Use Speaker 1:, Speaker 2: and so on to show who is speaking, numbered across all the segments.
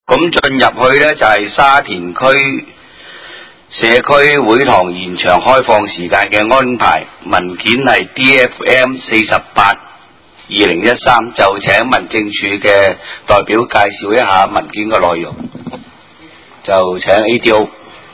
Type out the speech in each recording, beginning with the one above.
Speaker 1: 咁進入去呢，就係沙田區社區會堂延長開放時間嘅安排，文件係 DFM 48/2013，就請民政處嘅代表介紹一下文件嘅內容，就請 ADO。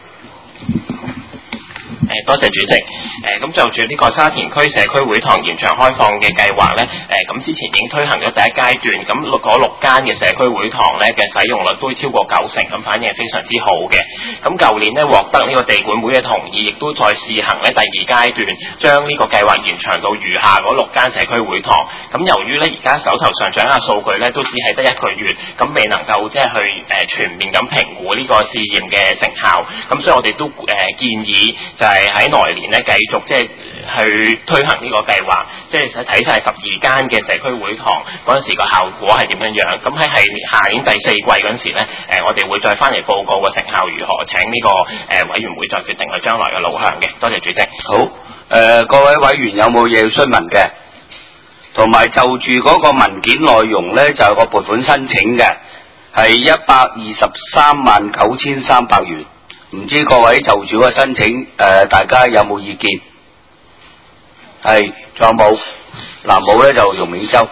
Speaker 2: 多謝主席。咁就住呢個沙田區社區會堂延長開放嘅計劃呢，咁之前已經推行咗第一階段，咁嗰6間嘅社區會堂呢嘅使用率都超過90%，咁反應係非常之好嘅。咁舊年呢獲得呢個地管會嘅同意，亦都再試行呢第2階段，將呢個計劃延長到餘下嗰6間社區會堂。咁由於呢而家手頭上掌握數據呢都只係得1個月，咁未能夠即係去全面咁評估呢個試驗嘅成效，咁所以我哋都建議就係喺來年咧繼續即係去推行呢個計劃，即係睇晒12間嘅社區會堂嗰陣時個效果係點樣樣。咁喺下年第4季嗰陣時咧，我哋會再翻嚟報告個成效如何，請呢個委員會再決定佢將來嘅路向嘅。多謝主席。
Speaker 1: 好，各位委員有冇嘢要詢問嘅？同埋就住嗰個文件內容咧，就有個撥款申請嘅，係1239300元。唔知各位就住個申請，大家有冇意見？係，仲有冇？嗱，冇咧就容銘洲。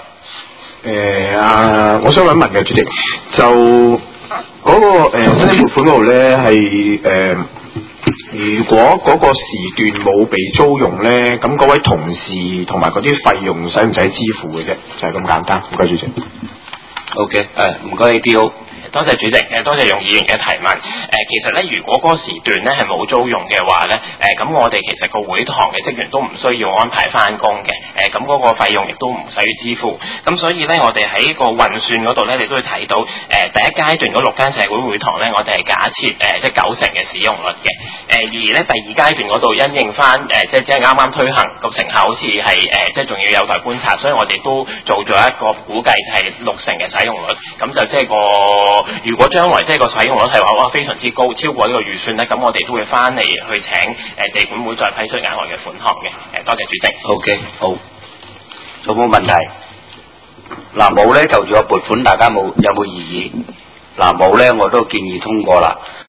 Speaker 3: 我想問嘅主席，就嗰個申請撥款嗰度咧係如果嗰個時段冇被租用咧，咁嗰位同事同埋嗰啲費用使唔使支付嘅啫？就係咁簡單。唔該主席。
Speaker 1: OK， 唔該 ADO。
Speaker 2: 多謝主席，多謝容議員嘅提問。其實咧，如果嗰個時段咧係冇租用嘅話咧，咁我哋其實個會堂嘅職員都唔需要安排翻工嘅，咁嗰個費用亦都唔使支付。咁所以咧，我哋喺個運算嗰度咧，你都會睇到，第一階段嗰6間社會會堂咧，我哋係假設即係90%嘅使用率嘅。而咧第2階段嗰度因應翻即係啱啱推行個成效好似係即係仲要有待觀察，所以我哋都做咗一個估計係60%嘅使用率。咁就即係如果將來即係個使用率係話哇非常之高，超過呢個預算咧，咁我哋都會翻嚟去請地管會再批出額外嘅款項嘅。多謝主席。
Speaker 1: OK， 好，有冇問題？嗱，冇咧就住個撥款，大家有冇異議？嗱，冇咧我都建議通過啦。